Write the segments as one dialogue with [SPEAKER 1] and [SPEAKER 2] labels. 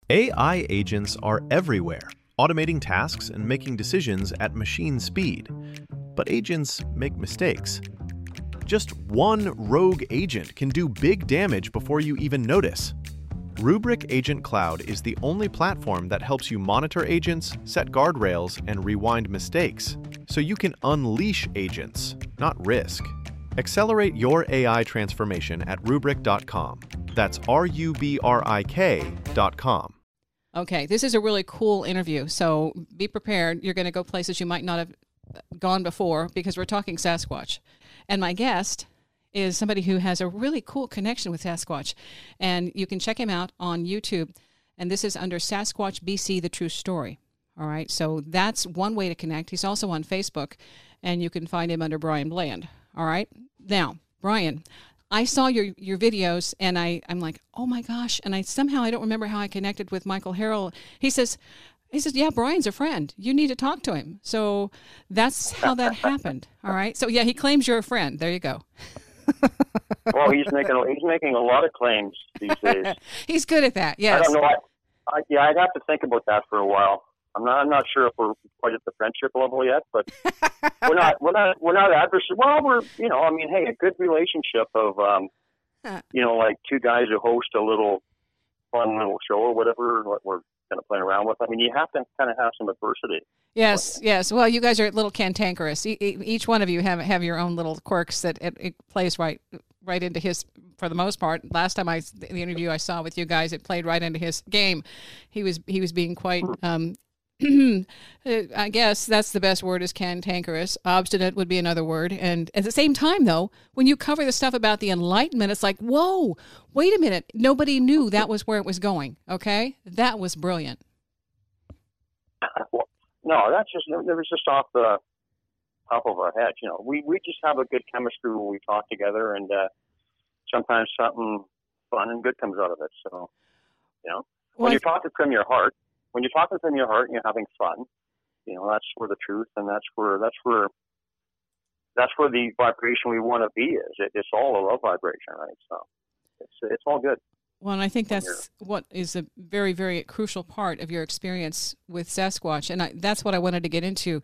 [SPEAKER 1] AI agents are everywhere, automating tasks and making decisions at machine speed. But agents make mistakes. Just one rogue agent can do big damage before you even notice. Rubrik Agent Cloud is the only platform that helps you monitor agents, set guardrails, and rewind mistakes, so you can unleash agents, not risk. Accelerate your AI transformation at Rubrik.com. That's RUBRIK.com.
[SPEAKER 2] Okay, this is a really cool interview, so be prepared. You're going to go places you might not have gone before because we're talking Sasquatch. And my guest is somebody who has a really cool connection with Sasquatch. And you can check him out on YouTube. And this is under Sasquatch BC, The True Story. All right, so that's one way to connect. He's also on Facebook, and you can find him under Brian Bland. All right, now, Brian, I saw your videos, and I'm like, oh my gosh, and I don't remember how I connected with Michael Harrell. He says, yeah, Brian's a friend. You need to talk to him. So that's how that happened. All right, so yeah, he claims you're a friend. There you go.
[SPEAKER 3] Well, he's making a lot of claims these days.
[SPEAKER 2] He's good at that. Yes.
[SPEAKER 3] I don't know. I'd have to think about that for a while. I'm not sure if we're quite at the friendship level yet, but we're not adversaries. Well, hey, a good relationship of like two guys who host a little fun little show or whatever. What we're kind of playing around with. I mean, you have to kind of have some adversity.
[SPEAKER 2] Yes. Well, you guys are a little cantankerous. Each one of you have your own little quirks that it plays right into his, for the most part. Last time the interview I saw with you guys, it played right into his game. He was being quite, I guess that's the best word, is cantankerous. Obstinate would be another word. And at the same time, though, when you cover the stuff about the Enlightenment, it's like, whoa, wait a minute. Nobody knew that was where it was going. Okay? That was brilliant.
[SPEAKER 3] Well, no, it was just off the top of our heads. We just have a good chemistry when we talk together, and sometimes something fun and good comes out of it. So, when you're talking from your heart, and you're having fun, that's where the truth, and that's where the vibration we want to be is. It's all a love vibration, right? So it's all good.
[SPEAKER 2] Well, and I think that's what is a very, very crucial part of your experience with Sasquatch, and that's what I wanted to get into.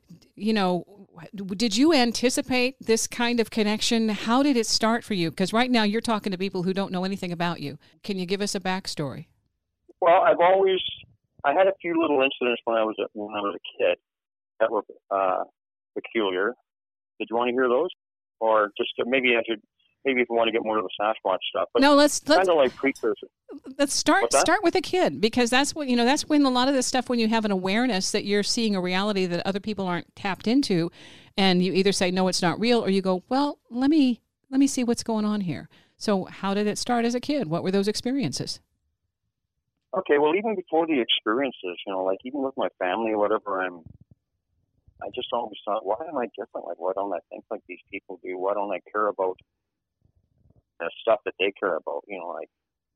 [SPEAKER 2] Did you anticipate this kind of connection? How did it start for you? Because right now you're talking to people who don't know anything about you. Can you give us a backstory?
[SPEAKER 3] Well, I had a few little incidents when I was a kid that were peculiar. Did you want to hear those, or just maybe if you want to get more of the Sasquatch stuff? But
[SPEAKER 2] no, let's
[SPEAKER 3] kind of like precursor.
[SPEAKER 2] Let's start with a kid, because that's what that's when a lot of this stuff, when you have an awareness that you're seeing a reality that other people aren't tapped into, and you either say no, it's not real, or you go, well, let me see what's going on here. So how did it start as a kid? What were those experiences?
[SPEAKER 3] Okay, well, even before the experiences, like even with my family or whatever, I just always thought, why am I different? Like, why don't I think like these people do? Why don't I care about the stuff that they care about? Like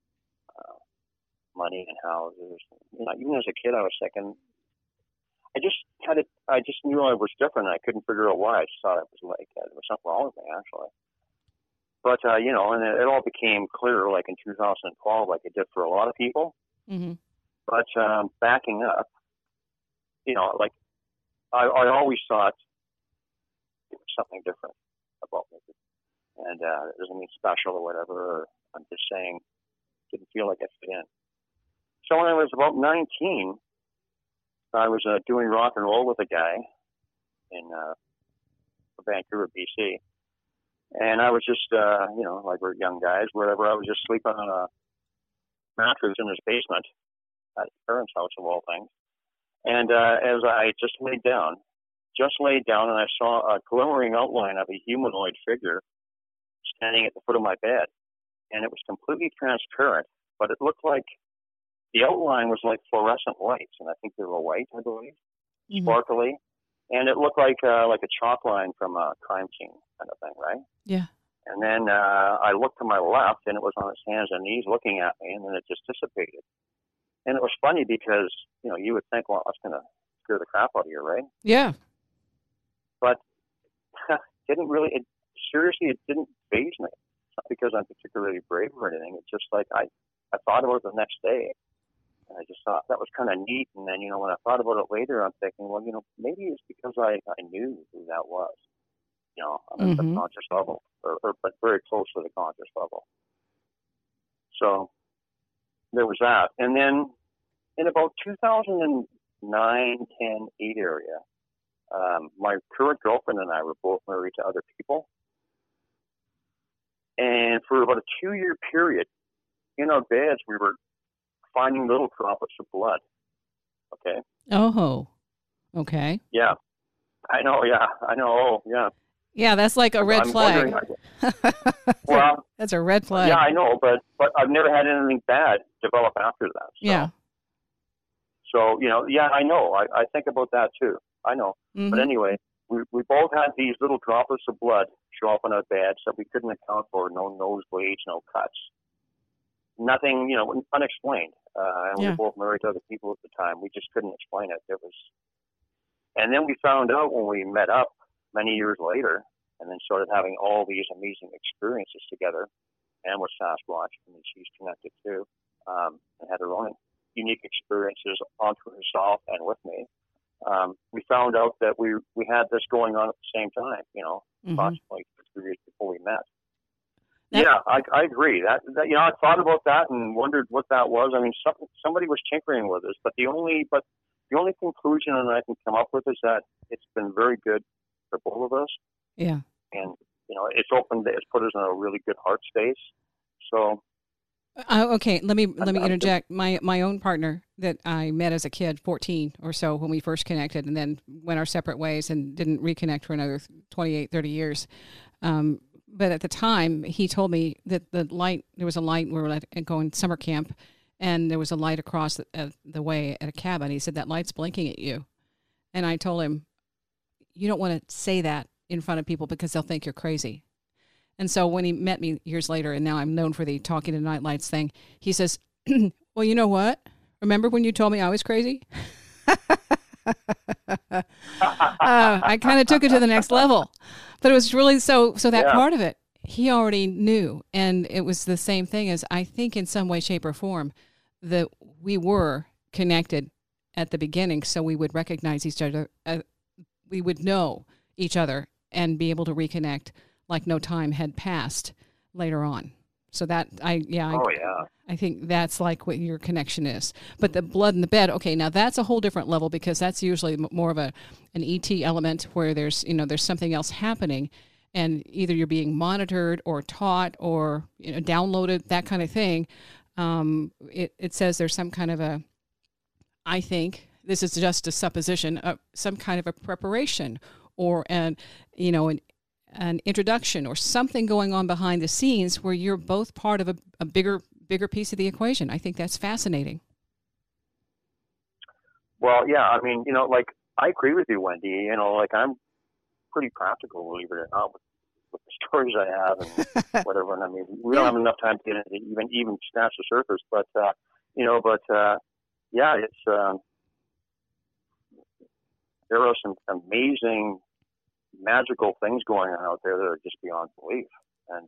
[SPEAKER 3] money and houses. Even as a kid, I was thinking, I just knew I was different. I couldn't figure out why. I just thought it was like there was something wrong with me, actually. But and it all became clear, like in 2012, like it did for a lot of people.
[SPEAKER 2] Mm-hmm.
[SPEAKER 3] But backing up, like I always thought there was something different about me, and it doesn't mean special or whatever. Or I'm just saying, didn't feel like I fit in. So when I was about 19, I was doing rock and roll with a guy in Vancouver, BC, and I was just like we're young guys, whatever. I was just sleeping on a mattress in his basement at his parents' house, of all things. And as I just laid down, and I saw a glimmering outline of a humanoid figure standing at the foot of my bed. And it was completely transparent, but it looked like the outline was like fluorescent lights, and I think they were white, I believe, sparkly. And it looked like a chalk line from a crime scene kind of thing, right?
[SPEAKER 2] Yeah.
[SPEAKER 3] And then I looked to my left, and it was on its hands and knees looking at me, and then it just dissipated. And it was funny because, you would think, well, that's going to scare the crap out of you, right?
[SPEAKER 2] Yeah.
[SPEAKER 3] But it didn't faze me. It's not because I'm particularly brave or anything. It's just like I thought about it the next day, and I thought that was kind of neat. And then, when I thought about it later, I'm thinking, well, maybe it's because I knew who that was, on a subconscious level, but very close to the conscious level. So there was that. And then in about 2009, 10, 8 area, my current girlfriend and I were both married to other people. And for about a 2-year period, in our beds, we were finding little droplets of blood. Okay?
[SPEAKER 2] Oh, okay.
[SPEAKER 3] Yeah. I know, yeah. I know, oh, yeah.
[SPEAKER 2] Yeah, that's like a red flag.
[SPEAKER 3] Well,
[SPEAKER 2] that's a red flag.
[SPEAKER 3] Yeah, I know, but I've never had anything bad develop after that. So.
[SPEAKER 2] Yeah.
[SPEAKER 3] So, yeah, I know. I think about that too. I know. Mm-hmm. But anyway, we both had these little droplets of blood show up on our beds that we couldn't account for. No nosebleeds, no cuts. Nothing, unexplained. And we were both married to other people at the time. We just couldn't explain it. And then we found out when we met up many years later, and then started having all these amazing experiences together, and with Sasquatch, and she's connected too, and had her own unique experiences onto herself and with me. We found out that we had this going on at the same time, approximately 3 years before we met. Yeah, I agree. That I thought about that and wondered what that was. I mean, somebody was tinkering with us, but the only conclusion that I can come up with is that it's been very good for both of us.
[SPEAKER 2] Yeah.
[SPEAKER 3] And it's put us in a really good heart space. So.
[SPEAKER 2] Okay, let me interject. My own partner that I met as a kid, 14 or so, when we first connected, and then went our separate ways and didn't reconnect for another 28, 30 years. But at the time, he told me that there was a light, we were going summer camp, and there was a light across the way at a cabin. He said, that light's blinking at you. And I told him, you don't want to say that in front of people because they'll think you're crazy. And so when he met me years later, and now I'm known for the talking to night lights thing, he says, well, you know what? Remember when you told me I was crazy? I kind of took it to the next level. But it was really so that part of it, he already knew. And it was the same thing as, I think in some way, shape, or form, that we were connected at the beginning, so we would recognize each other. We would know each other and be able to reconnect like no time had passed later on. So that, I think that's like what your connection is. But the blood in the bed, okay, now that's a whole different level, because that's usually more of an ET element where there's something else happening, and either you're being monitored or taught or downloaded, that kind of thing. It says there's some kind of I think this is just a supposition, some kind of a preparation or an introduction or something going on behind the scenes where you're both part of a bigger piece of the equation. I think that's fascinating.
[SPEAKER 3] Well, yeah, I mean, I agree with you, Wendy. I'm pretty practical, believe it or not, with the stories I have and whatever. And I mean, we don't have enough time to get into even scratch the surface, but yeah, it's there are some amazing, magical things going on out there that are just beyond belief. And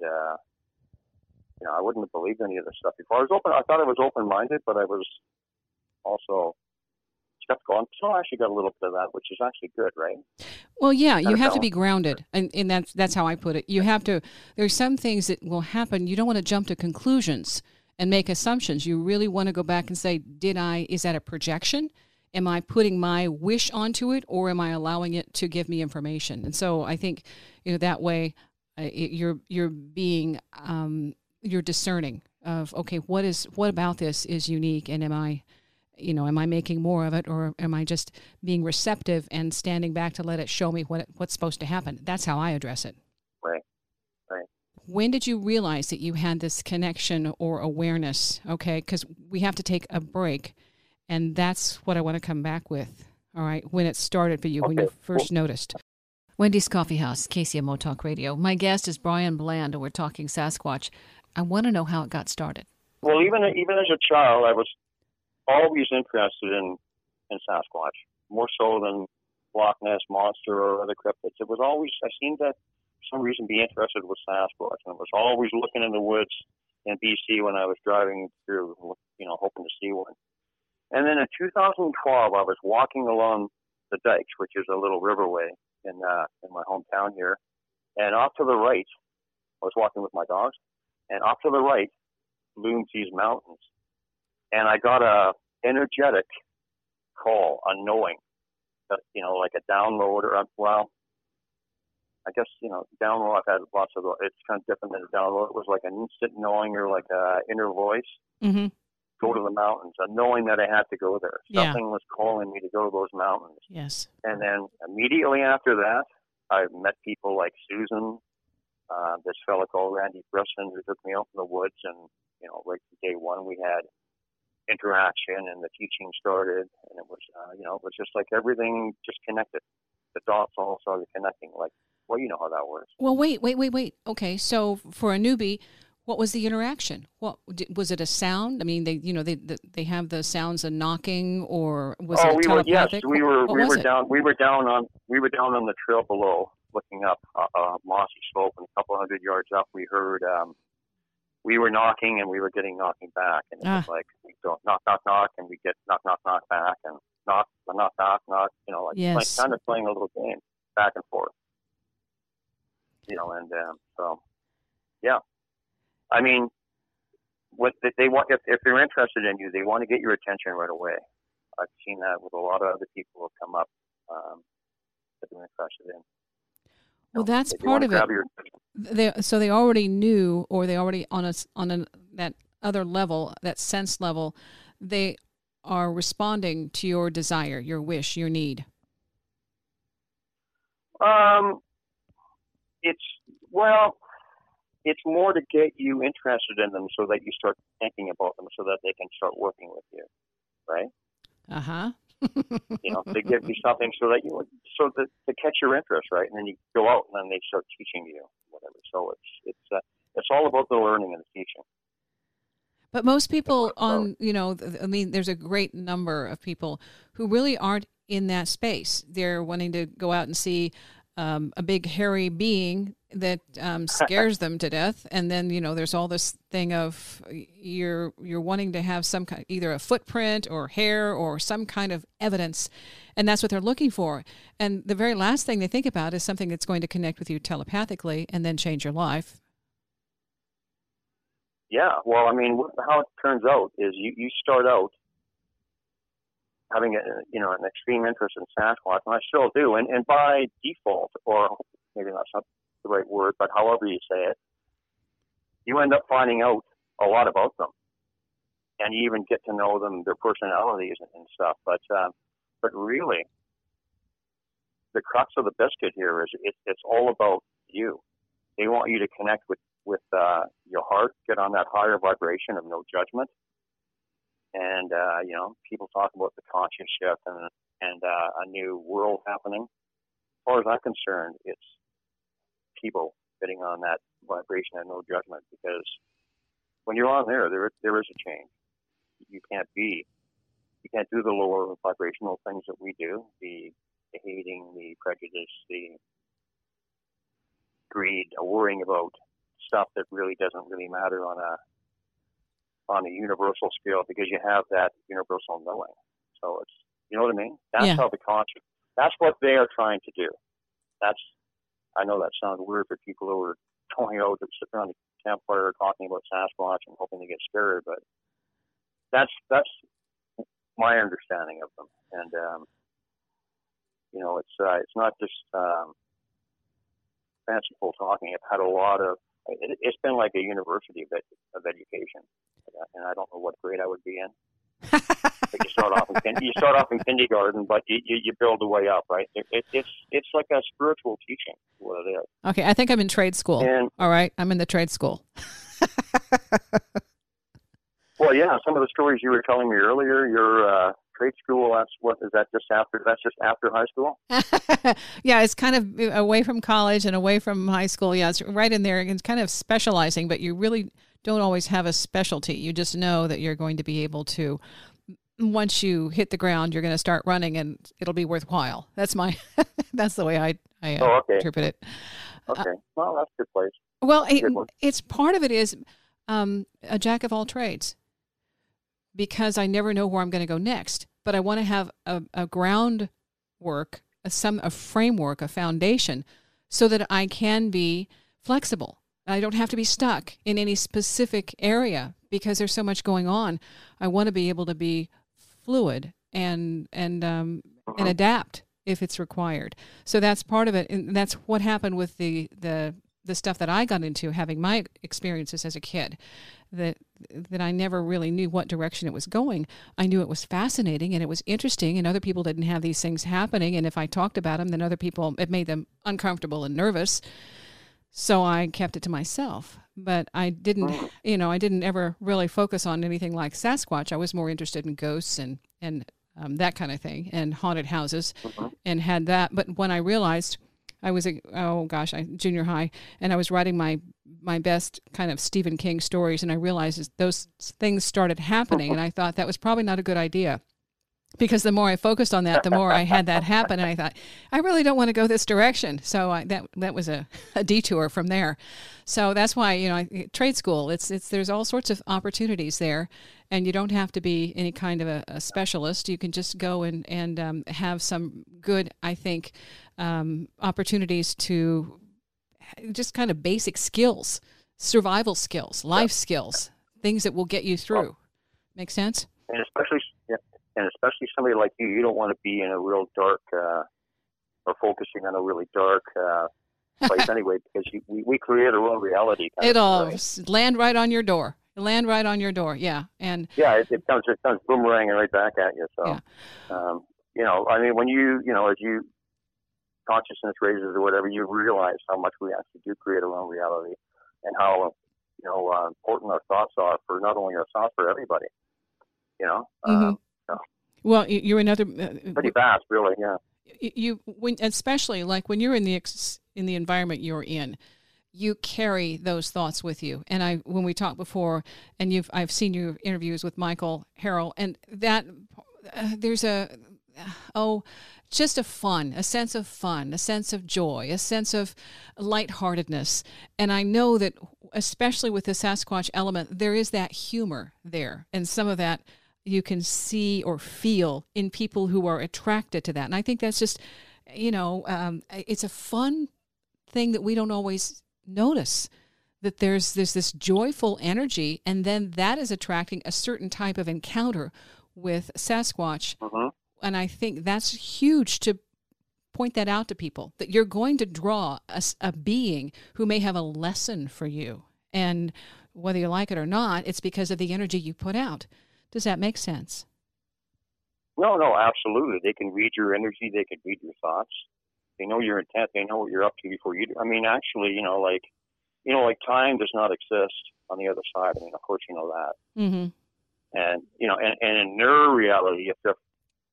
[SPEAKER 3] I wouldn't have believed any of this stuff before. I thought I was open-minded, but I was also skeptical. So I actually got a little bit of that, which is actually good, right?
[SPEAKER 2] Well, yeah, you have to be grounded, and that's how I put it. You have to. There's some things that will happen. You don't want to jump to conclusions and make assumptions. You really want to go back and say, is that a projection? Am I putting my wish onto it, or am I allowing it to give me information? And so I think, that way, you're being you're discerning of, okay, what about this is unique, and am I making more of it, or am I just being receptive and standing back to let it show me what's supposed to happen? That's how I address it.
[SPEAKER 3] Right.
[SPEAKER 2] When did you realize that you had this connection or awareness? Okay, because we have to take a break, and that's what I want to come back with. All right, when it started for you, when you first noticed. Wendy's Coffee House, KCMO Talk Radio. My guest is Brian Bland, and we're talking Sasquatch. I want to know how it got started.
[SPEAKER 3] Well, even as a child, I was always interested in Sasquatch, more so than Loch Ness Monster or other cryptids. It was always, I seemed to, for some reason, be interested with Sasquatch, and I was always looking in the woods in BC when I was driving through, hoping to see one. And then in 2012, I was walking along the dikes, which is a little riverway in my hometown here, and off to the right, I was walking with my dogs, and off to the right loomed these mountains, and I got a energetic call, a knowing, that, like a download, or well, I guess, download, I've had lots of, it's kind of different than a download. It was like an instant knowing, or like a inner voice.
[SPEAKER 2] Mm-hmm.
[SPEAKER 3] Go to the mountains, and knowing that I had to go there. Something was calling me to go to those mountains.
[SPEAKER 2] Yes.
[SPEAKER 3] And then immediately after that, I met people like Susan, this fellow called Randy Brisson, who took me out in the woods, and, right from day one, we had interaction, and the teaching started, and it was, it was just like everything just connected. The dots all started connecting, like, well, you know how that works.
[SPEAKER 2] Well, wait. Okay, so for a newbie, what was the interaction? What was it? A sound? I mean, they have the sounds of knocking, or was it telepathic?
[SPEAKER 3] We were down on the trail below, looking up a mossy slope, and a couple hundred yards up, we heard we were knocking, and we were getting knocking back, and it was like we go knock knock knock, and we get knock knock knock back, and knock knock knock knock, like kind of playing a little game back and forth, and so yeah. I mean, what they want, if they're interested in you, they want to get your attention right away. I've seen that with a lot of other people who have come up that they're interested in.
[SPEAKER 2] Well, that's part of it. So they already knew, or they already that other level, that sense level, they are responding to your desire, your wish, your need.
[SPEAKER 3] It's more to get you interested in them, so that you start thinking about them, so that they can start working with you, right?
[SPEAKER 2] Uh-huh.
[SPEAKER 3] They give you something to catch your interest, right? And then you go out, and then they start teaching you whatever. So it's all about the learning and the teaching.
[SPEAKER 2] But most people there's a great number of people who really aren't in that space. They're wanting to go out and see a big hairy being that scares them to death, and then there's all this thing of you're wanting to have some kind, either a footprint or hair or some kind of evidence, and that's what they're looking for. And the very last thing they think about is something that's going to connect with you telepathically and then change your life.
[SPEAKER 3] Yeah, well, I mean, how it turns out is you start out having an extreme interest in Sasquatch, and I still do, and by default, or maybe that's not the right word, but however you say it, you end up finding out a lot about them, and you even get to know them, their personalities and stuff. But really, the crux of the biscuit here is it's all about you. They want you to connect with your heart, get on that higher vibration of no judgment. And, people talk about the conscious shift and a new world happening. As far as I'm concerned, it's people getting on that vibration of no judgment, because when you're on there is a change. You can't do the lower vibrational things that we do, the hating, the prejudice, the greed, worrying about stuff that really doesn't really matter on a universal scale, because you have that universal knowing. So it's, you know what I mean? That's how the conscious, that's what they are trying to do. I know that sounds weird for people who are going out to sit around the campfire talking about Sasquatch and hoping to get scared, but that's my understanding of them. And, it's not just fanciful talking. I've had a lot of, it's been like a university of education, and I don't know what grade I would be in. But you start off in kindergarten, but you build the way up, right? It's like a spiritual teaching, what it is.
[SPEAKER 2] Okay, I think I'm in trade school. All right, I'm in the trade school.
[SPEAKER 3] Well, yeah, some of the stories you were telling me earlier, your trade school, that's just after high school?
[SPEAKER 2] Yeah, it's kind of away from college and away from high school. Yeah, it's right in there. It's kind of specializing, but you really don't always have a specialty. You just know that you're going to be able to, once you hit the ground, you're going to start running, and it'll be worthwhile. That's that's the way I interpret it.
[SPEAKER 3] Okay, well, that's a good place.
[SPEAKER 2] Well, it's part of it is a jack of all trades. because I never know where I'm going to go next. But I want to have a groundwork, a framework, a foundation, so that I can be flexible. I don't have to be stuck in any specific area because there's so much going on. I want to be able to be fluid and adapt if it's required. So that's part of it, and that's what happened with the stuff that I got into, having my experiences as a kid, that I never really knew what direction it was going. I knew it was fascinating and it was interesting, and other people didn't have these things happening, and if I talked about them, then other people, it made them uncomfortable and nervous. So I kept it to myself. But I didn't, I didn't ever really focus on anything like Sasquatch. I was more interested in ghosts and that kind of thing, and haunted houses, and had that. But when I realized I was, junior high, and I was writing my best kind of Stephen King stories, and I realized those things started happening, and I thought that was probably not a good idea. Because the more I focused on that, the more I had that happen, and I thought, I really don't want to go this direction. So that was a detour from there. So that's why, trade school, there's all sorts of opportunities there, and you don't have to be any kind of a specialist. You can just go and have some good, I think, opportunities to just kind of basic skills, survival skills, life skills, things that will get you through. Make sense?
[SPEAKER 3] And especially somebody like you don't want to be in a real dark or focusing on a really dark place anyway, because we create our own reality.
[SPEAKER 2] Land right on your door. Land right on your door. Yeah, and
[SPEAKER 3] it comes boomeranging right back at you. So, when as you consciousness raises or whatever, you realize how much we actually do create our own reality, and how important our thoughts are for not only ourselves, for everybody.
[SPEAKER 2] Well, you're another
[SPEAKER 3] pretty fast, really. Yeah.
[SPEAKER 2] Especially like when you're in the environment you're in, you carry those thoughts with you. And when we talked before, and I've seen your interviews with Michael Harrell, and that there's just a sense of fun, a sense of joy, a sense of lightheartedness. And I know that, especially with the Sasquatch element, there is that humor there, and some of that you can see or feel in people who are attracted to that. And I think that's just, it's a fun thing that we don't always notice, that there's this joyful energy, and then that is attracting a certain type of encounter with Sasquatch. And I think that's huge to point that out to people, that you're going to draw a being who may have a lesson for you. And whether you like it or not, it's because of the energy you put out. Does that make sense?
[SPEAKER 3] No, absolutely. They can read your energy. They can read your thoughts. They know your intent. They know what you're up to before you do. I mean, actually, like time does not exist on the other side. I mean, of course, you know that.
[SPEAKER 2] Mm-hmm.
[SPEAKER 3] And and in their reality, if they're,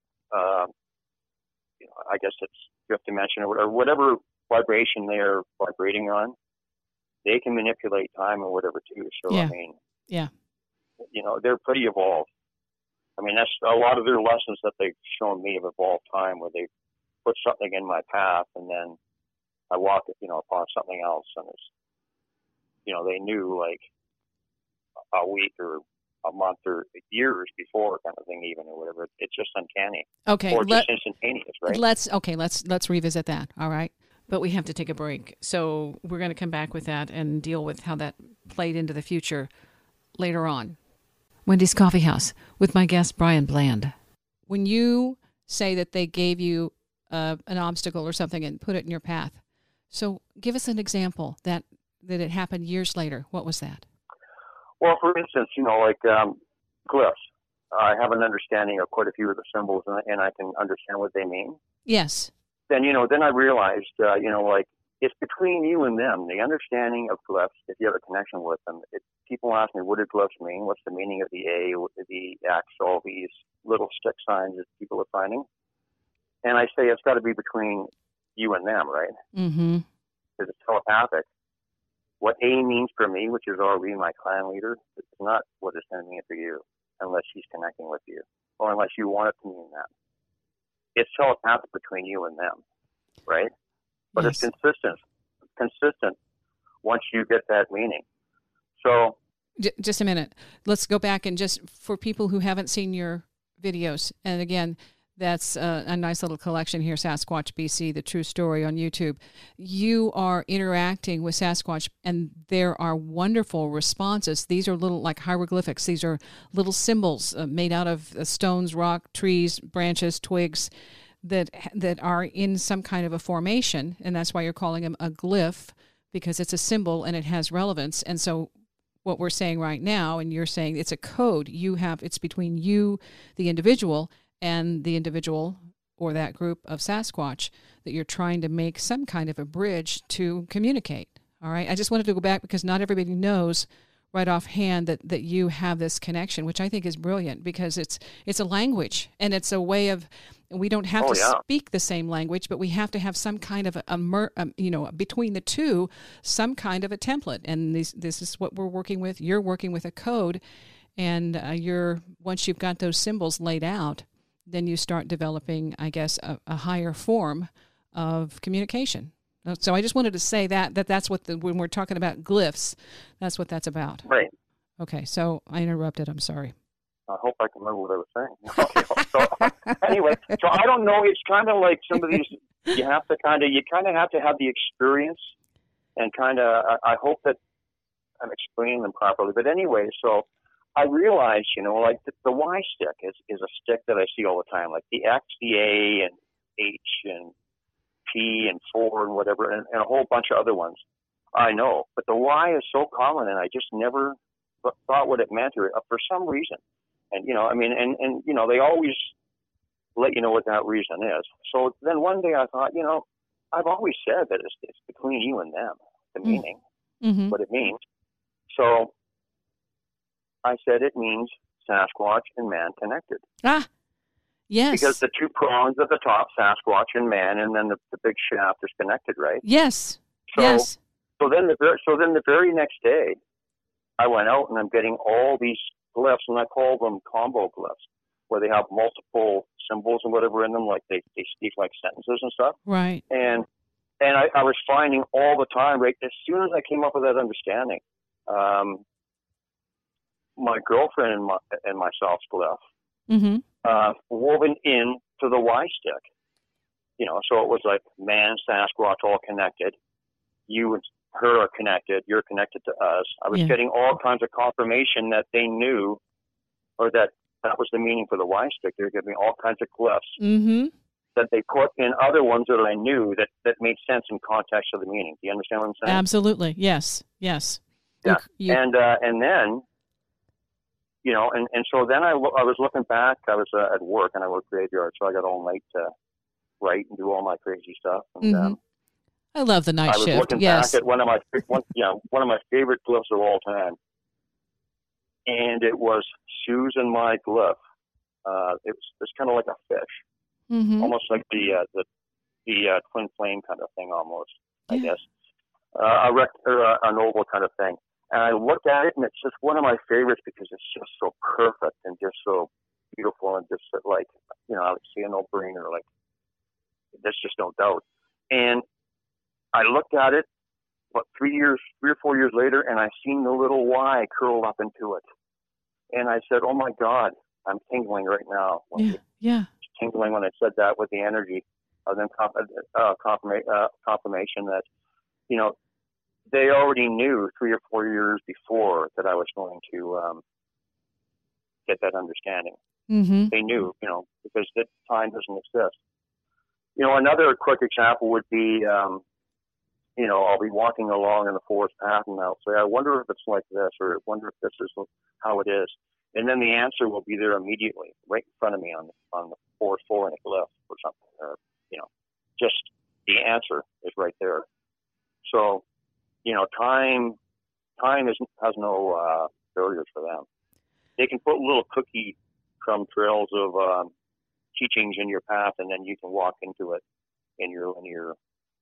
[SPEAKER 3] I guess it's fifth dimension or whatever vibration they're vibrating on, they can manipulate time or whatever too. So
[SPEAKER 2] yeah.
[SPEAKER 3] I mean,
[SPEAKER 2] yeah.
[SPEAKER 3] They're pretty evolved. I mean, that's a lot of their lessons that they've shown me of evolved time, where they put something in my path, and then I walk, upon something else, and it's, they knew like a week or a month or years before, kind of thing, even, or whatever. It's just uncanny.
[SPEAKER 2] Okay,
[SPEAKER 3] or just instantaneous, right?
[SPEAKER 2] Let's revisit that. All right, but we have to take a break, so we're going to come back with that and deal with how that played into the future later on. Wendy's Coffee House with my guest, Brian Bland. When you say that they gave you an obstacle or something and put it in your path, so give us an example that it happened years later. What was that?
[SPEAKER 3] Well, for instance, like glyphs. I have an understanding of quite a few of the symbols, and I can understand what they mean.
[SPEAKER 2] Yes.
[SPEAKER 3] Then, then I realized, like, it's between you and them, the understanding of glyphs, if you have a connection with them. People ask me, what do glyphs mean? What's the meaning of the A, the X, all these little stick signs that people are finding? And I say it's got to be between you and them, right?
[SPEAKER 2] Mm-hmm.
[SPEAKER 3] Because it's telepathic. What A means for me, which is already my clan leader, is not what it's going to mean for you, unless she's connecting with you, or unless you want it to mean that. It's telepathic between you and them, right? But
[SPEAKER 2] yes.
[SPEAKER 3] It's consistent once you get that meaning. So
[SPEAKER 2] Just a minute. Let's go back and just for people who haven't seen your videos, and again, that's a nice little collection here, Sasquatch BC, The True Story on YouTube. You are interacting with Sasquatch, and there are wonderful responses. These are little, like hieroglyphics. These are little symbols made out of stones, rock, trees, branches, twigs that are in some kind of a formation, and that's why you're calling them a glyph, because it's a symbol and it has relevance. And so what we're saying right now, and you're saying it's a code it's between you, the individual, and the individual or that group of Sasquatch that you're trying to make some kind of a bridge to communicate. All right. I just wanted to go back because not everybody knows right offhand that you have this connection, which I think is brilliant because it's a language and it's a way of, we don't have to speak the same language, but we have to have some kind of between the two, some kind of a template. And this is what we're working with. You're working with a code, and once you've got those symbols laid out, then you start developing, I guess, a higher form of communication. So I just wanted to say that's what when we're talking about glyphs, that's what that's about.
[SPEAKER 3] Right.
[SPEAKER 2] Okay, so I interrupted. I'm sorry.
[SPEAKER 3] I hope I can remember what I was saying. Okay, so, anyway, so I don't know. It's kind of like some of these. You kind of have to have the experience, and kind of. I hope that I'm explaining them properly. But anyway, so I realize, like the Y stick is a stick that I see all the time, like the X, the A, and H, and P, and 4, and whatever, and a whole bunch of other ones. I know, but the Y is so common, and I just never thought what it meant for some reason. And, and they always let you know what that reason is. So then one day I thought, I've always said that it's between you and them, the meaning, what it means. So I said it means Sasquatch and man connected.
[SPEAKER 2] Ah, yes.
[SPEAKER 3] Because the two prongs at the top, Sasquatch and man, and then the big shaft is connected, right?
[SPEAKER 2] Yes.
[SPEAKER 3] So,
[SPEAKER 2] yes.
[SPEAKER 3] So then the very next day, I went out and I'm getting all these glyphs, and I call them combo glyphs, where they have multiple symbols and whatever in them, like they speak like sentences and stuff.
[SPEAKER 2] Right.
[SPEAKER 3] And I was finding all the time, right, as soon as I came up with that understanding, my girlfriend and myself's glyph woven in to the Y stick. So it was like man, Sasquatch, all connected. You and her are connected. You're connected to us. I was getting all kinds of confirmation that they knew, or that was the meaning for the Y stick. They were giving me all kinds of glyphs that they put in other ones that I knew that made sense in context of the meaning. Do you understand what I'm saying?
[SPEAKER 2] Absolutely. Yes. Yes.
[SPEAKER 3] Yeah. And then, and so then I was looking back. I was at work, and I worked graveyard, so I got all night to write and do all my crazy stuff. And
[SPEAKER 2] I love the night shift.
[SPEAKER 3] I was looking back at one of my favorite glyphs of all time, and it was Susan my glyph. It's kind of like a fish, almost like the twin flame kind of thing, almost. I guess an oval kind of thing. And I looked at it, and it's just one of my favorites because it's just so perfect and just so beautiful and just like I would say a no-brainer. Like there's just no doubt. And I looked at it, 3 or 4 years later, and I seen the little Y curled up into it. And I said, "Oh my God, I'm tingling right now." Tingling when I said that with the energy, then confirmation that, they already knew 3 or 4 years before that I was going to get that understanding. They knew, because the time doesn't exist. Another quick example would be, I'll be walking along in the forest path, and I'll say, "I wonder if it's like this," or "I wonder if this is how it is." And then the answer will be there immediately, right in front of me on the forest floor in a glyph or something, or, just the answer is right there. So, time has no barriers for them. They can put little cookie crumb trails of teachings in your path, and then you can walk into it in your linear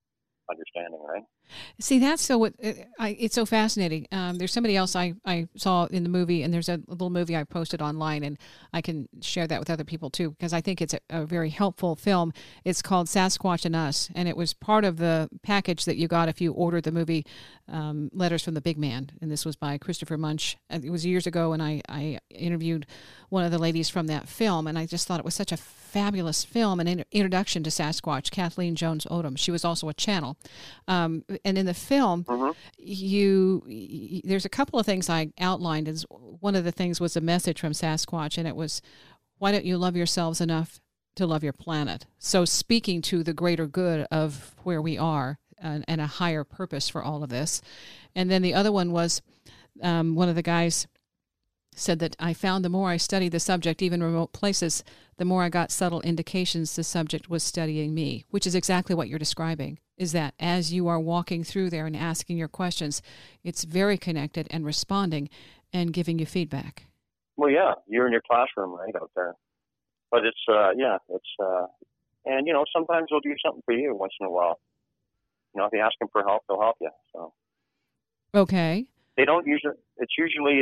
[SPEAKER 3] understanding, right?
[SPEAKER 2] See, that's it's so fascinating. There's somebody else I saw in the movie, and there's a little movie I posted online, and I can share that with other people too, because I think it's a very helpful film. It's called Sasquatch and Us, and it was part of the package that you got if you ordered the movie Letters from the Big Man, and this was by Christopher Munch. It was years ago, and I interviewed one of the ladies from that film, and I just thought it was such a fabulous film, an introduction to Sasquatch, Kathleen Jones Odom. She was also a channel. And in the film, there's a couple of things I outlined. As one of the things was a message from Sasquatch, and it was, why don't you love yourselves enough to love your planet? So speaking to the greater good of where we are and a higher purpose for all of this. And then the other one was one of the guys said that I found the more I studied the subject, even remote places, the more I got subtle indications the subject was studying me, which is exactly what you're describing, is that as you are walking through there and asking your questions, it's very connected and responding and giving you feedback.
[SPEAKER 3] Well, yeah, you're in your classroom right out there. But it's, and, sometimes they'll do something for you once in a while. If you ask them for help, they'll help you. So.
[SPEAKER 2] Okay.
[SPEAKER 3] They don't usually. It's usually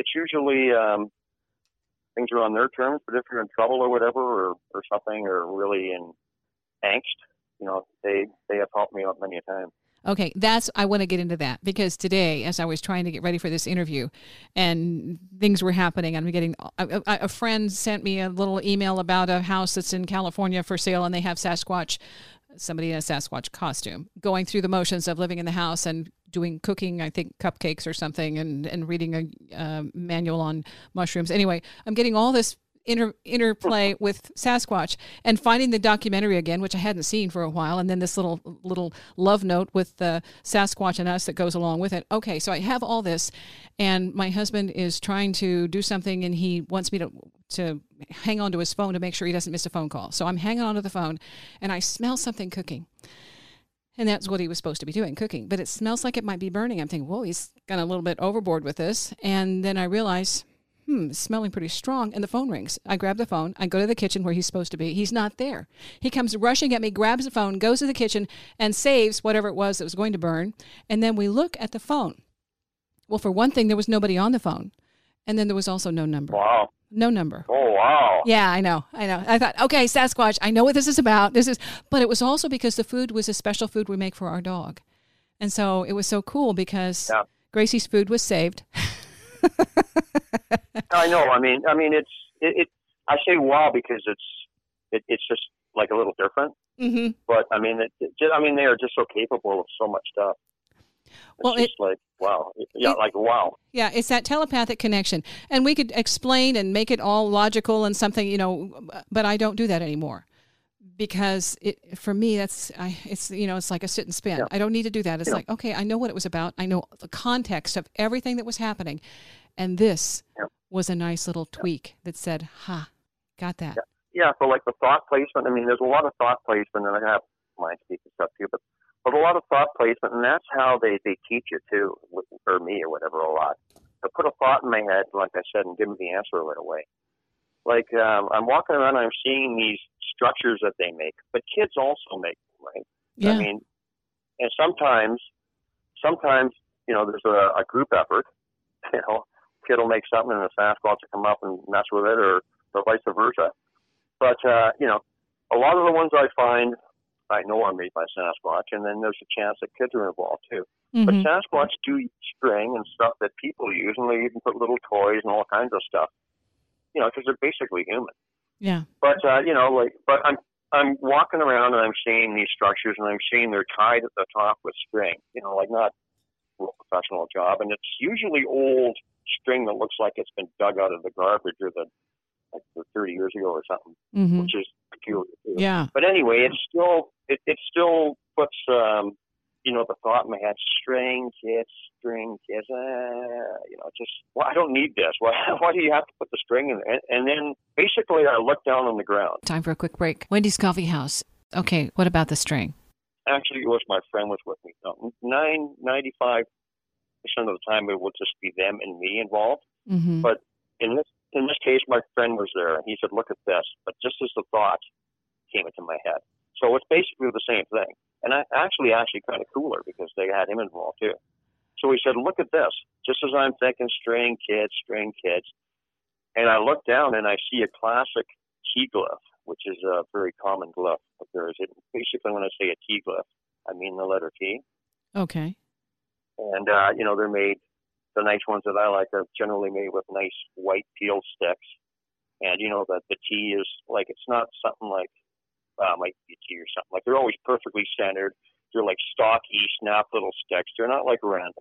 [SPEAKER 3] things are on their terms. But if you're in trouble or whatever, or something, or really in angst, they have helped me out many a time.
[SPEAKER 2] Okay, I want to get into that, because today, as I was trying to get ready for this interview, and things were happening, I'm getting a friend sent me a little email about a house that's in California for sale, and they have Sasquatch. Somebody in a Sasquatch costume, going through the motions of living in the house and doing cooking, I think cupcakes or something, and reading a manual on mushrooms. Anyway, I'm getting all this interplay with Sasquatch and finding the documentary again, which I hadn't seen for a while, and then this little love note with the Sasquatch and Us that goes along with it. Okay, so I have all this, and my husband is trying to do something, and he wants me to hang on to his phone to make sure he doesn't miss a phone call. So I'm hanging on to the phone, and I smell something cooking. And that's what he was supposed to be doing, cooking. But it smells like it might be burning. I'm thinking, whoa, he's gone a little bit overboard with this. And then I realize, it's smelling pretty strong. And the phone rings. I grab the phone. I go to the kitchen where he's supposed to be. He's not there. He comes rushing at me, grabs the phone, goes to the kitchen, and saves whatever it was that was going to burn. And then we look at the phone. Well, for one thing, there was nobody on the phone. And then there was also no number.
[SPEAKER 3] Wow.
[SPEAKER 2] No number.
[SPEAKER 3] Oh, wow.
[SPEAKER 2] Yeah, I know. I thought, okay, Sasquatch, I know what this is about. But it was also because the food was a special food we make for our dog. And so it was so cool because Gracie's food was saved.
[SPEAKER 3] I know. I mean, it's. I say wow because it's just like a little different. Mm-hmm. But I mean, they are just so capable of so much stuff. It's like, wow. Yeah, wow.
[SPEAKER 2] Yeah, it's that telepathic connection. And we could explain and make it all logical and something, but I don't do that anymore. Because for me, it's like a sit and spin. Yeah. I don't need to do that. It's like, okay, I know what it was about. I know the context of everything that was happening. And this was a nice little tweak that said, got that.
[SPEAKER 3] Yeah, so like the thought placement, there's a lot of thought placement, and I have mind speak and stuff too, but a lot of thought placement, and that's how they teach you too, or me or whatever, a lot. To put a thought in my head, like I said, and give me the answer right away. Like I'm walking around and I'm seeing these structures that they make, but kids also make them, right?
[SPEAKER 2] Yeah.
[SPEAKER 3] And sometimes, there's a group effort. Kid will make something and the Sasquatch will come up and mess with it, or vice versa. But a lot of the ones I find, I know are made by Sasquatch, and then there's a chance that kids are involved too. Mm-hmm. But Sasquatch do string and stuff that people use, and they even put little toys and all kinds of stuff. Because they're basically human.
[SPEAKER 2] Yeah.
[SPEAKER 3] But but I'm walking around and I'm seeing these structures, and I'm seeing they're tied at the top with string. Like not a professional job, and it's usually old string that looks like it's been dug out of the garbage or like 30 years ago or something, mm-hmm. which is peculiar too.
[SPEAKER 2] Yeah.
[SPEAKER 3] But anyway, it still puts the thought in my head: string kids. I don't need this. Why do you have to put the string in there? And then basically I look down on the ground.
[SPEAKER 2] Time for a quick break. Wendy's Coffee House. Okay, what about the string?
[SPEAKER 3] Actually, it was my friend was with me. 95% of the time it would just be them and me involved. Mm-hmm. But in this case, my friend was there, and he said, "Look at this." But just as the thought came into my head, so it's basically the same thing. And actually kind of cooler because they had him involved too. So he said, look at this. Just as I'm thinking, straying kids. And I look down and I see a classic T glyph, which is a very common glyph of theirs. Basically, when I say a T glyph, I mean the letter T.
[SPEAKER 2] Okay.
[SPEAKER 3] And, they're made, the nice ones that I like are generally made with nice white peel sticks. And, that the T is like, it's not something like, might be a T or something. Like, they're always perfectly centered. They're like stocky, snap little sticks. They're not like random.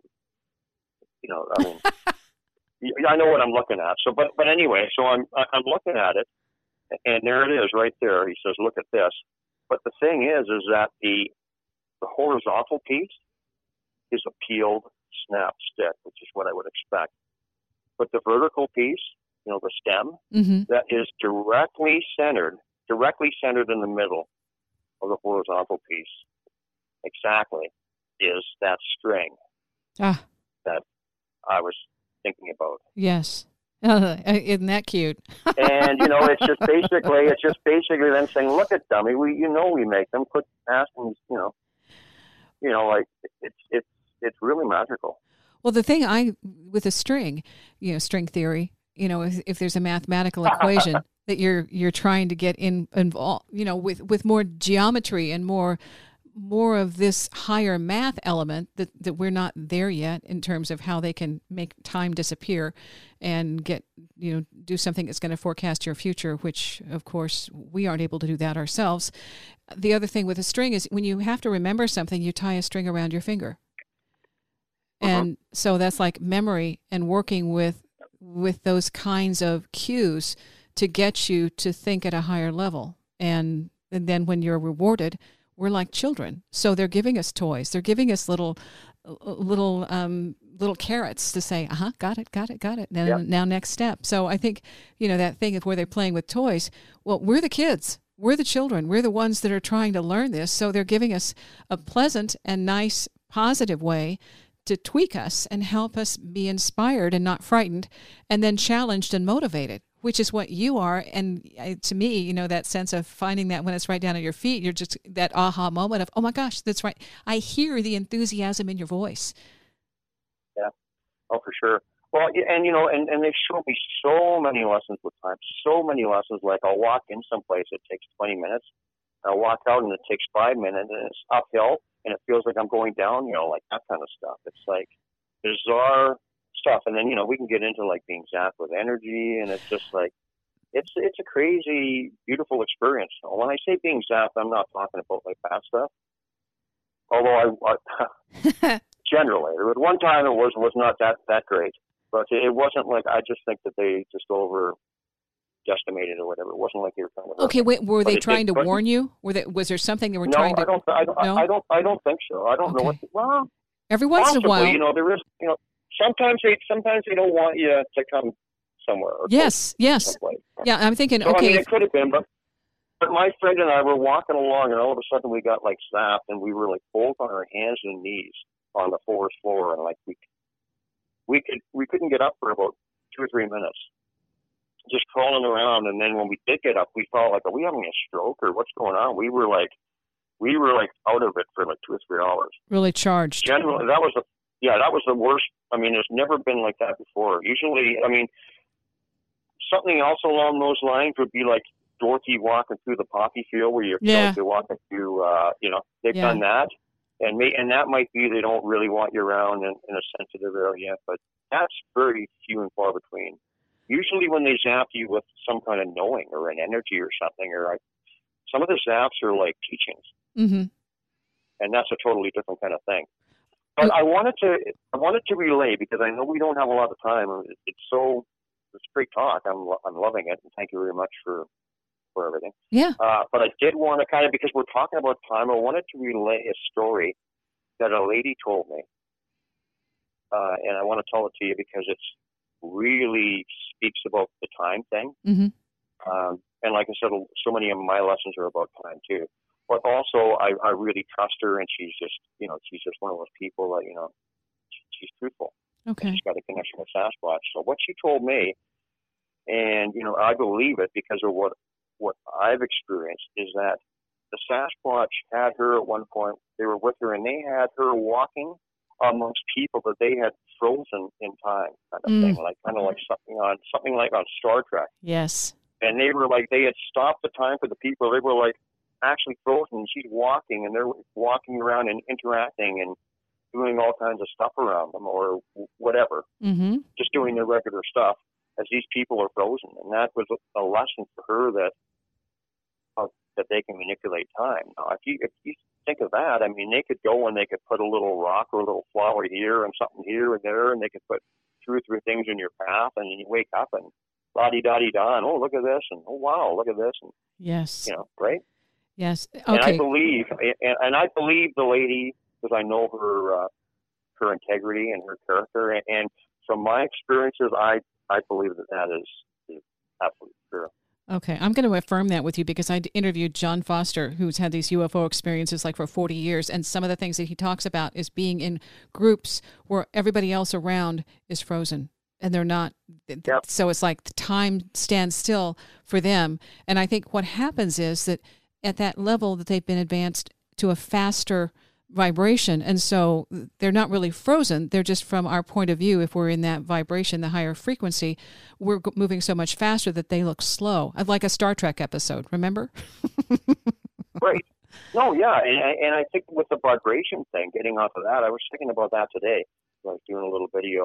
[SPEAKER 3] I know what I'm looking at. So, but anyway, so I'm looking at it, and there it is right there. He says, look at this. But the thing is that the horizontal piece is a peeled snap stick, which is what I would expect. But the vertical piece, the stem,
[SPEAKER 2] mm-hmm.
[SPEAKER 3] that is directly centered in the middle of the horizontal piece, exactly, is that string that I was thinking about.
[SPEAKER 2] Yes. Isn't that cute?
[SPEAKER 3] And it's just basically them saying, "Look at dummy, we make them. Quit asking, like it's really magical."
[SPEAKER 2] Well, the thing with a string, string theory, if there's a mathematical equation that you're trying to get involved, with more geometry and more of this higher math element that we're not there yet in terms of how they can make time disappear and get, do something that's going to forecast your future, which of course we aren't able to do that ourselves. The other thing with a string is when you have to remember something, you tie a string around your finger. And so that's like memory and working with those kinds of cues to get you to think at a higher level. And then when you're rewarded, we're like children. So they're giving us toys. They're giving us little carrots to say, got it. Now next step. So I think, that thing of where they're playing with toys, well, we're the kids. We're the children. We're the ones that are trying to learn this. So they're giving us a pleasant and nice, positive way to tweak us and help us be inspired and not frightened, and then challenged and motivated, which is what you are. And to me, that sense of finding that when it's right down at your feet, you're just that aha moment of, oh my gosh, that's right. I hear the enthusiasm in your voice.
[SPEAKER 3] Yeah. Oh, for sure. Well, and and they've shown me so many lessons with time, so many lessons. Like I'll walk in someplace, it takes 20 minutes. I'll walk out and it takes 5 minutes, and it's uphill, and it feels like I'm going downhill, like that kind of stuff. It's like bizarre stuff. And then, we can get into like being zapped with energy, and it's just like, it's a crazy, beautiful experience. When I say being zapped, I'm not talking about like bad stuff. Although I generally, at one time it was not that great, but it wasn't like, I just think that they just overestimated or whatever. It wasn't like they were trying to hurt.
[SPEAKER 2] Okay, wait, were they trying to warn you? Was there something they were trying to?
[SPEAKER 3] No, I don't think so. I don't know what. Well,
[SPEAKER 2] every once
[SPEAKER 3] possibly,
[SPEAKER 2] in a while,
[SPEAKER 3] there is. Sometimes they don't want you to come somewhere. Or
[SPEAKER 2] yes.
[SPEAKER 3] someplace.
[SPEAKER 2] Yeah, I'm thinking.
[SPEAKER 3] So,
[SPEAKER 2] okay,
[SPEAKER 3] it could have been, but my friend and I were walking along, and all of a sudden we got like zapped, and we were like both on our hands and knees on the forest floor, and like we couldn't get up for about 2 or 3 minutes, just crawling around. And then when we did get up, we felt like, are we having a stroke or what's going on? We were like out of it for like 2 or 3 hours.
[SPEAKER 2] Really charged.
[SPEAKER 3] Generally, that was the worst. I mean, it's never been like that before. Usually, I mean, something else along those lines would be like Dorothy walking through the poppy field where you're walking through, they've done that. And that might be they don't really want you around in a sensitive area, but that's very few and far between. Usually when they zap you with some kind of knowing or an energy or something, some of the zaps are like teachings. Mm-hmm. And that's a totally different kind of thing. But I wanted to relay, because I know we don't have a lot of time. It's great talk. I'm loving it, and thank you very much for everything.
[SPEAKER 2] Yeah.
[SPEAKER 3] But I did want to kind of, because we're talking about time, I wanted to relay a story that a lady told me, and I want to tell it to you because it really speaks about the time thing. Mm-hmm. And like I said, so many of my lessons are about time too. But also, I really trust her, and she's just one of those people that, she's truthful.
[SPEAKER 2] Okay.
[SPEAKER 3] She's got a connection with Sasquatch. So what she told me, and, I believe it because of what I've experienced, is that the Sasquatch had her at one point. They were with her, and they had her walking amongst people that they had frozen in time, kind of thing, kind of like something like on Star Trek.
[SPEAKER 2] Yes.
[SPEAKER 3] And they were like, they had stopped the time for the people. They were like actually frozen, and she's walking, and they're walking around and interacting and doing all kinds of stuff around them or whatever, just doing their regular stuff as these people are frozen. And that was a lesson for her that they can manipulate time. Now, if you think of that, I mean, they could go and they could put a little rock or a little flower here and something here and there, and they could put 2 or 3 things in your path, and you wake up and la-di-da-di-da, and oh, look at this, and oh, wow, look at this. And,
[SPEAKER 2] yes.
[SPEAKER 3] Right?
[SPEAKER 2] Yes. Okay.
[SPEAKER 3] And I believe the lady, because I know her integrity and her character, and from my experiences, I believe that is absolutely true.
[SPEAKER 2] Okay, I'm going to affirm that with you because I interviewed John Foster, who's had these UFO experiences like for 40 years, and some of the things that he talks about is being in groups where everybody else around is frozen. And they're not, so it's like the time stands still for them. And I think what happens is that at that level that they've been advanced to a faster vibration, and so they're not really frozen. They're just, from our point of view, if we're in that vibration, the higher frequency, we're moving so much faster that they look slow, like a Star Trek episode, remember?
[SPEAKER 3] Right. No, yeah, and I think with the vibration thing, getting off of that, I was thinking about that today. I was doing a little video.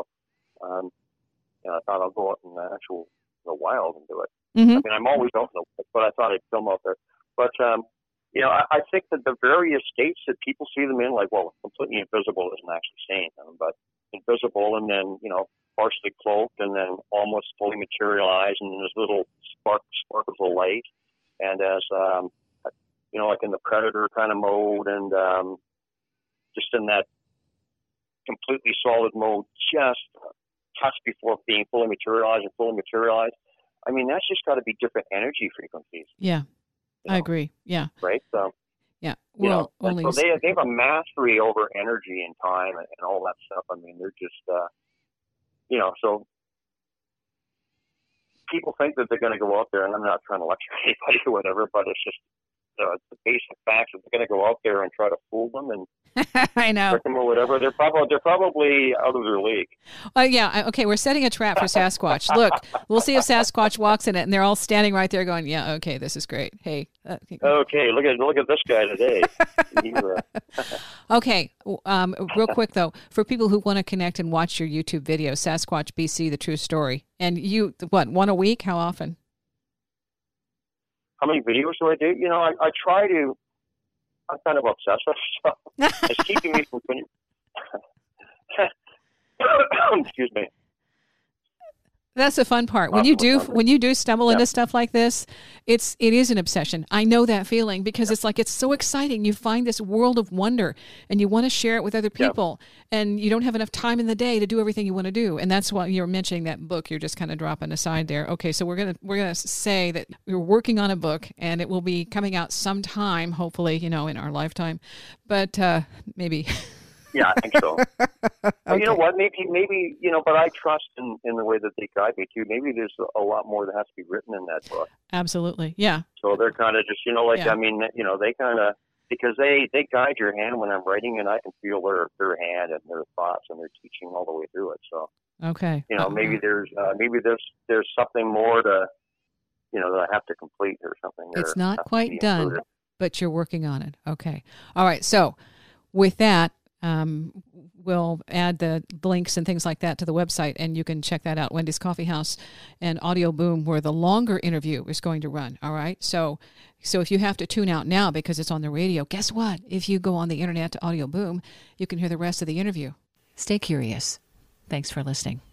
[SPEAKER 3] I thought I'll go out in the wild and do it. I mean, I'm always out in the wild, but I thought I'd film out there. But, I think that the various states that people see them in, like, well, completely invisible isn't actually seeing them, but invisible and then, partially cloaked and then almost fully materialized and there's little sparkles of light. And as, like in the Predator kind of mode and just in that completely solid mode, just touch before being fully materialized and fully materialized. I mean, that's just got to be different energy frequencies.
[SPEAKER 2] Yeah, I agree. Yeah.
[SPEAKER 3] Right? So,
[SPEAKER 2] yeah. Well,
[SPEAKER 3] so they have a mastery over energy and time and all that stuff. I mean, they're just, so people think that they're going to go out there, and I'm not trying to lecture anybody or whatever, but it's just the basic facts that they're going to go out there and try to fool them and
[SPEAKER 2] I know.
[SPEAKER 3] trick them or whatever. They're probably out of their league.
[SPEAKER 2] Yeah. Okay. We're setting a trap for Sasquatch. Look, we'll see if Sasquatch walks in it, and they're all standing right there going, "Yeah, okay, this is great. Hey,
[SPEAKER 3] okay, look at this guy today."
[SPEAKER 2] Okay. Real quick though, for people who want to connect and watch your YouTube video, Sasquatch BC: The True Story, and you, one a week? How often?
[SPEAKER 3] How many videos do I do? I try to. I'm kind of obsessed with stuff. It's keeping me from. Excuse me.
[SPEAKER 2] That's the fun part. When you do stumble into stuff like this, it is an obsession. I know that feeling because it's like, it's so exciting. You find this world of wonder and you want to share it with other people and you don't have enough time in the day to do everything you want to do. And that's why you're mentioning that book. You're just kind of dropping aside there. Okay. So we're going to say that you're working on a book and it will be coming out sometime, hopefully, in our lifetime, but maybe.
[SPEAKER 3] Yeah, I think so. Okay. You know what? Maybe but I trust in the way that they guide me too. Maybe there's a lot more that has to be written in that book.
[SPEAKER 2] Absolutely, yeah.
[SPEAKER 3] So they're kind of just, I mean, they kind of, because they guide your hand when I'm writing, and I can feel their hand and their thoughts and their teaching all the way through it. So
[SPEAKER 2] okay,
[SPEAKER 3] maybe there's something more to, that I have to complete or something.
[SPEAKER 2] It's not quite done, but you're working on it. Okay, all right. So with that. We'll add the links and things like that to the website, and you can check that out. Wendy's Coffee House and Audio Boom, where the longer interview is going to run. All right. So if you have to tune out now because it's on the radio, guess what? If you go on the internet to Audio Boom, you can hear the rest of the interview. Stay curious. Thanks for listening.